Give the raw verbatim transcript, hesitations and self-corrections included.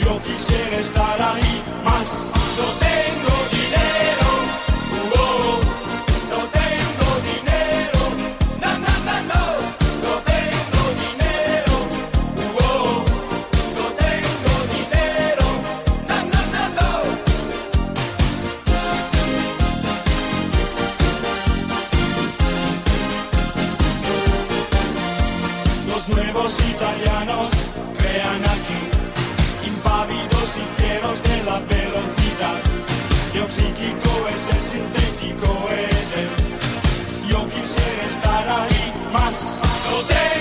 Yo quisiera estar ahí más. No tengo dinero, uh, oh, no tengo dinero, no, no, no, no, no tengo dinero, uh, oh, no tengo dinero, no, no, no, no. Los nuevos italianos crean aquí, impávidos y fieros de la velocidad. Lo psíquico es el sintético Edén. Yo quisiera estar ahí más. No te